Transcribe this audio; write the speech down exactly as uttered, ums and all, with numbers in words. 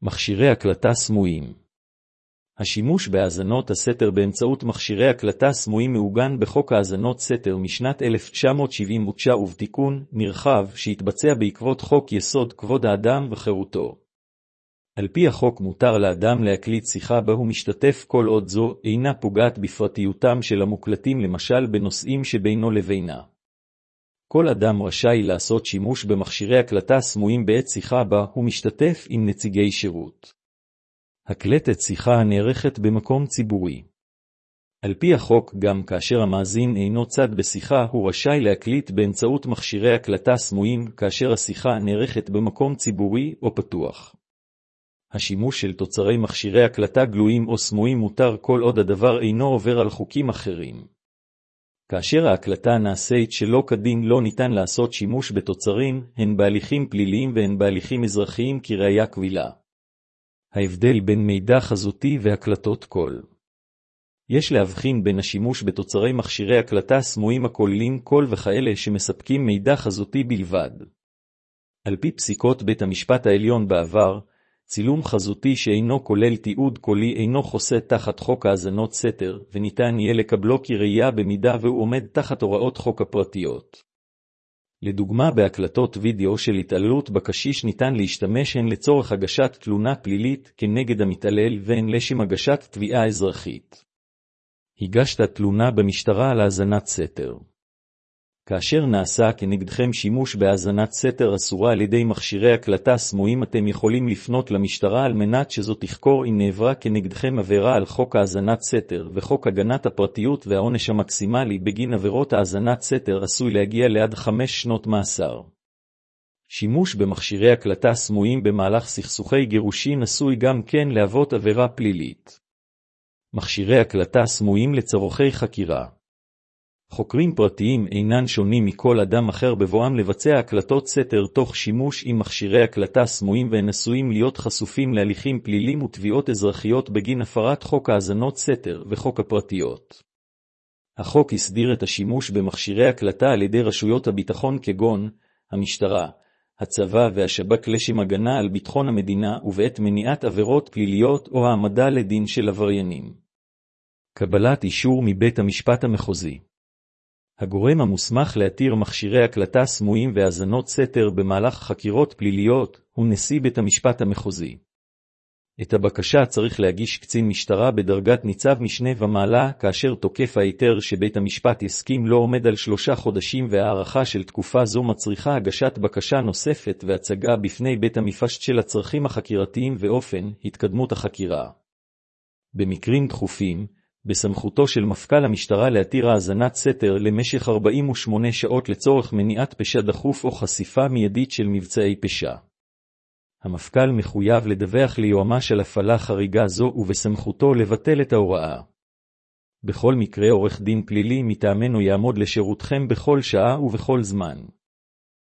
מכשירי הקלטה סמויים. השימוש בהאזנות הסתר באמצעות מכשירי הקלטה סמויים מעוגן בחוק האזנות סתר משנת אלף תשע מאות שבעים ותשע ובתיקון נרחב שהתבצע בעקבות חוק יסוד כבוד האדם וחירותו. על פי החוק מותר לאדם להקליט שיחה בה הוא משתתף כל עוד זו אינה פוגעת בפרטיותם של המוקלטים, למשל בנושאים שבינו לבינה. כל אדם רשאי לעשות שימוש במכשירי הקלטה סמויים בעת שיחה בה הוא משתתף עם נציגי שירות. הקלטת שיחה הנערכת במקום ציבורי. על פי החוק, גם כאשר המאזין אינו צד בשיחה, הוא רשאי להקליט באמצעות מכשירי הקלטה סמויים כאשר השיחה נערכת במקום ציבורי או פתוח. השימוש של תוצרי מכשירי הקלטה גלויים או סמויים מותר כל עוד הדבר אינו עובר על חוקים אחרים. כאשר ההקלטה נעשית שלא כדין לא ניתן לעשות שימוש בתוצרים, הן בהליכים פליליים והן בהליכים אזרחיים כראיה קבילה. ההבדל בין מידע חזותי והקלטות קול. יש להבחין בין השימוש בתוצרי מכשירי הקלטה סמויים הכוללים קול וכאלה שמספקים מידע חזותי בלבד. על פי פסיקות בית המשפט העליון בעבר, צילום חזותי שאינו כולל תיעוד קולי אינו חוסה תחת חוק האזנות סתר, וניתן יהיה לקבלו כראיה במידה והוא עומד תחת הוראות חוק הפרטיות. לדוגמה, בהקלטות וידאו של התעללות בקשיש ניתן להשתמש הן לצורך הגשת תלונה פלילית כנגד המתעלל והן לשם הגשת תביעה אזרחית. הגשת תלונה במשטרה על האזנת סתר. כאשר נעשה כנגדכם שימוש בהאזנת סתר אסורה על ידי מכשירי הקלטה סמויים, אתם יכולים לפנות למשטרה על מנת שזו תחקור אם נעברה כנגדכם עבירה על חוק האזנת סתר וחוק הגנת הפרטיות, והעונש המקסימלי בגין עבירות האזנת סתר עשוי להגיע לעד חמש שנות מאסר. שימוש במכשירי הקלטה סמויים במהלך סכסוכי גירושין עשוי גם כן להוות עבירה פלילית. מכשירי הקלטה סמויים לצורכי חקירה. חוקרים פרטיים אינן שונים מכל אדם אחר בבואם לבצע הקלטות סתר תוך שימוש עם מכשירי הקלטה סמויים, והם עשויים להיות חשופים להליכים פליליים ותביעות אזרחיות בגין הפרת חוק האזנות סתר וחוק הפרטיות. החוק הסדיר את השימוש במכשירי הקלטה על ידי רשויות הביטחון כגון המשטרה, הצבא והשב"כ לשם הגנה על ביטחון המדינה ובעת מניעת עבירות פליליות או העמדה לדין של עבריינים. קבלת אישור מבית המשפט המחוזי. הגורם המוסמך להתיר מכשירי הקלטה סמויים והאזנות סתר במהלך חקירות פליליות הוא נשיא בית המשפט המחוזי. את הבקשה צריך להגיש קצין משטרה בדרגת ניצב משנה ומעלה, כאשר תוקף ההיתר שבית המשפט יסכים לא עומד על שלושה חודשים, והערכה של תקופה זו מצריכה הגשת בקשה נוספת והצגה בפני בית המשפט של הצרכים החקירתיים ואופן התקדמות החקירה. במקרים דחופים, בסמכותו של מפכ"ל המשטרה להתיר האזנת סתר למשך ארבעים ושמונה שעות לצורך מניעת פשע דחוף או חשיפה מיידית של מבצעי פשע. המפכ"ל מחויב לדווח ליועמ"ש על הפעלה חריגה זו ובסמכותו לבטל את ההוראה. בכל מקרה, עורך דין פלילי מטעמנו יעמוד לשירותכם בכל שעה ובכל זמן.